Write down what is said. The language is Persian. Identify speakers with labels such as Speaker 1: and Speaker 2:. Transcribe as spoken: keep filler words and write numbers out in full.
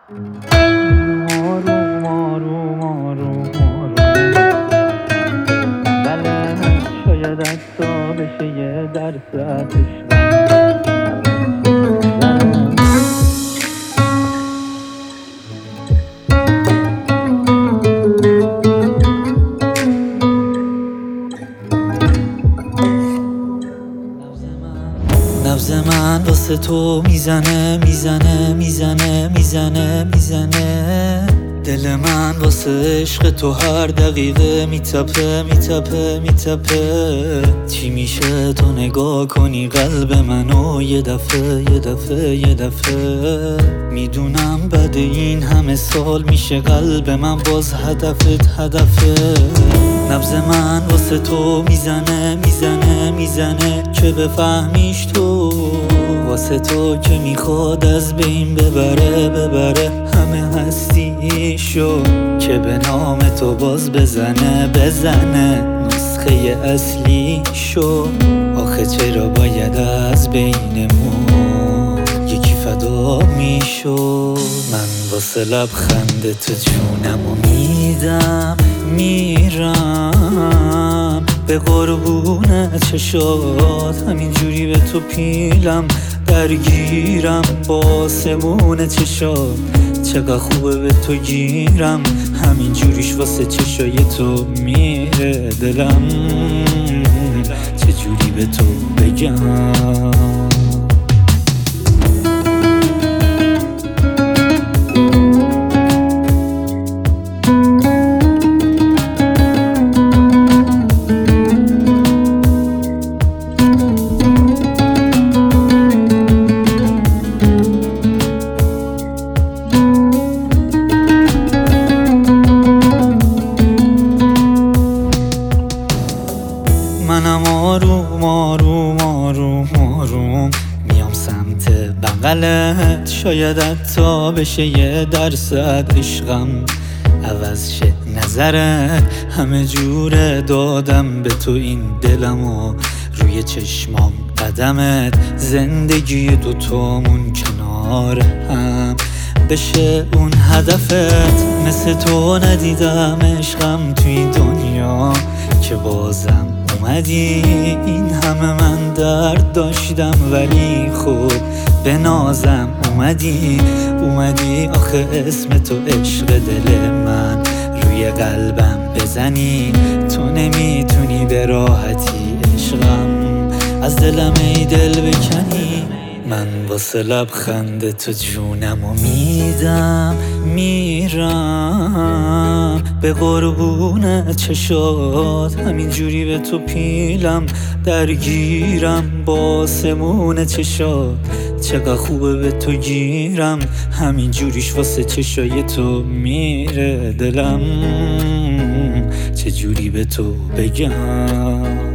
Speaker 1: آروم آروم آروم آروم بله شاید حتی بشه یه درصد نبض من واسه تو میزنه میزنه میزنه میزنه میزنه دل من واسه عشق تو هر دقیقه میتپه میتپه میتپه چی میشه تو نگاه کنی قلب منو یه دفعه یه دفعه یه دفعه میدونم بعد این همه سال میشه قلب من باز هدفت هدفه نبض من واسه تو میزنه میزنه میزنه که بفهمیش تو واسه تو که میخواد از بین ببره ببره همه هستیشو که به نام تو باز بزنه بزنه نسخه اصلیشو آخه چرا باید از بینمون یکی فدا میشو من واسه لبخند تو جونمو میدم میرم به قربون چشات همینجوری به تو پیلم درگیرم با آسمون چشات چقدر خوبه به تو گیرم همینجوریش واسه چشای تو میره دلم چجوری به تو بگم منم آروم آروم آروم آروم میام سمت بغلت شاید حتی بشه یه درصد عشقم عوض شه نظرت همه جوره دادم به تو این دلمو روی چشمام قدمت زندگی دوتامون کنار هم بشه اون هدفت مثل تو ندیدم عشقم توی دنیا که بازم اومدی این همه من درد داشتم ولی خوب به نازم اومدی اومدی آخه اسم تو عشق دل من روی قلبم بزنی تو نمیتونی به راحتی عشقم از دلم ای دل بکنی من واسه لبخند تو جونمو میدم میرم به قربون چشات همینجوری به تو پیلم درگیرم با آسمون چشات چقدر خوبه به تو گیرم همینجوریش واسه چشای تو میره دلم چجوری به تو بگم